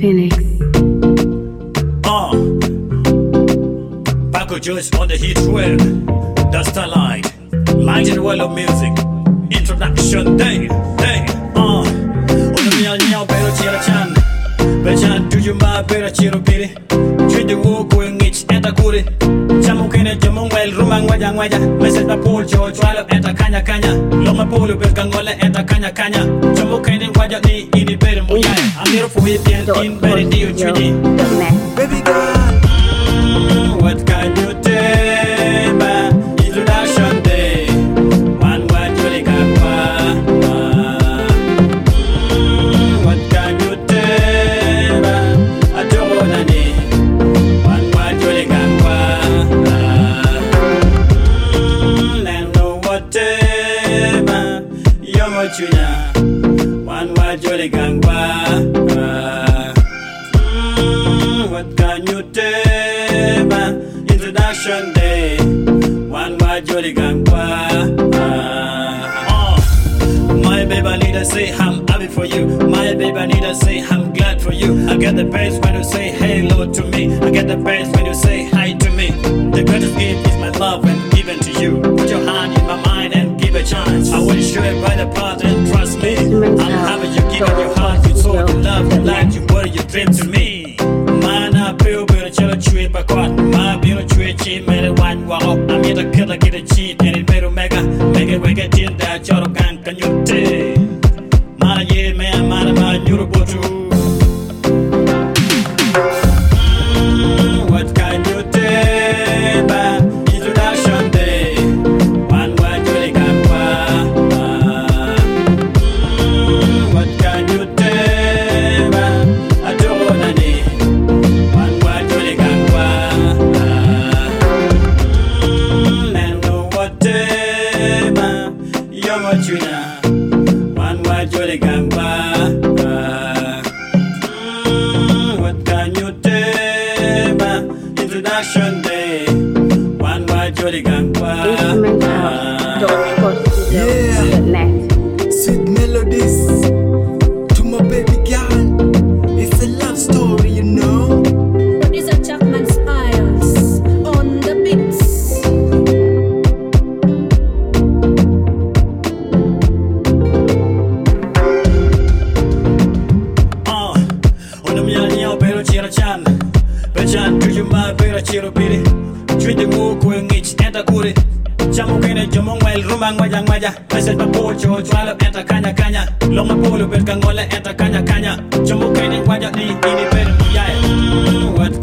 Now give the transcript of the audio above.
Phoenix. Paco Joyce on the hit wave. The Starlight, Light and Well of Music. Introduction day. Unamiya nyao pero chira chan. Bechan tuju ma pero chiro piri. Chwede wo kwe ngich eta kuri. Chamu kene jamong well rumang waja. Message na pool cho chwalo eta kanya. Loma polo berkangole eta kanya. Chamu kene waja ni ini bere muyai. Amiro fuhi tien in bere diyo chwede. Baby girl, what can you tell me? Introduction day. One word you like what can you tell me? I don't know. One word you like I know what tell me. You're what you know. One word you like what can you tell me? Introduction day. One word jolly gangwa. My baby I need to say I'm happy for you. My baby I need to say I'm glad for you. I get the best when you say hello to me. I get the best when you say hi to me. The greatest gift is my love when given to you. Put your hand in my mind and give a chance. I will show it by the part and trust me. I'm happy you given your heart. You told you love, you life, you were your dream to me. Mana peo pero chelo chui bakwat. Ma biro chui chi mere wan wao. Amira kila kita chi teni pero mega wega tinda choro kan kanyute. Mana ye mea mana ma nyuru botu. What can you tell me? Introduction day. One word you like what can you tell me? I don't know. One word you like and know what tell me. You're what you know. One word you like what can you tell me? Introduction day. One word you like Instrumental.net. sweet melodies to my baby girl. It's a love story, you know. Producer Chapman Styles on the beats. Unamiya nyao pero chira chan. Bechan tuju ma pero chiro piri. Chwede wo kwe ngich eta kuri. Chamu kene jamong well rumang waja. Message pa pool cho chwalo eta kanya. Loma polo berkangole eta kanya. Chamu kene waja ni ini bere muyai. What